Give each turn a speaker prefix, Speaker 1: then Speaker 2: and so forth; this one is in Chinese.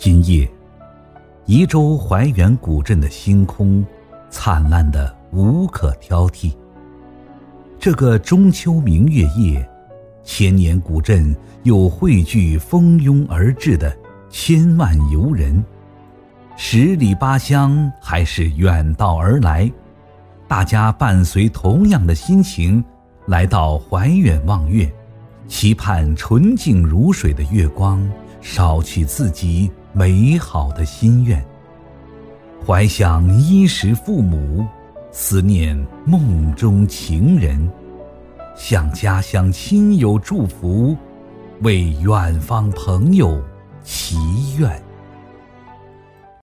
Speaker 1: 今夜，宜州怀远古镇的星空灿烂得无可挑剔。这个中秋明月夜，千年古镇又汇聚蜂拥而至的千万游人，十里八乡还是远道而来，大家伴随同样的心情来到怀远望月，期盼纯净如水的月光捎去自己美好的心愿，怀想衣食父母，思念梦中情人，向家乡亲友祝福，为远方朋友祈愿。